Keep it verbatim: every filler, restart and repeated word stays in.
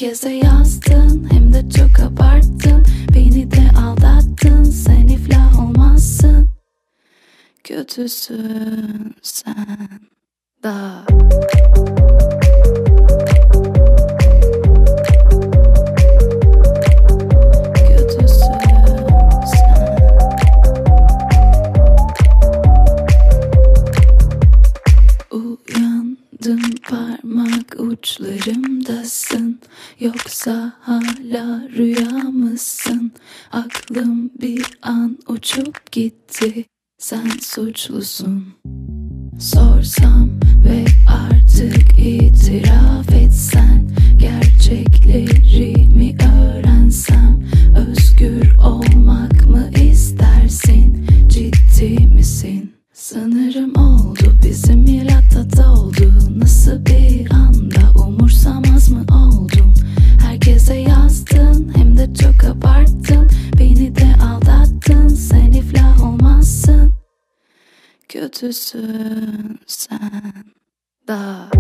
Herkese yazdın, hem de çok abarttın. Beni de aldattın, sen iflah olmazsın. Kötüsün sen da. Uyandım, parmak uçlarımdasın. Yoksa hala rüya mısın? Aklım bir an uçup gitti. Sen suçlusun. Sorsam ve artık itiraf etsen, gerçeklerimi öğrensem, özgür olmak mı istersin? Ciddi misin? Sanırım oldu, bizim miratta doldu. Nasıl bir anda umursamaz mı oldun? Herkese yazdın, hem de çok abarttın. Beni de aldattın, sen iflah olmazsın. Kötüsün sen da.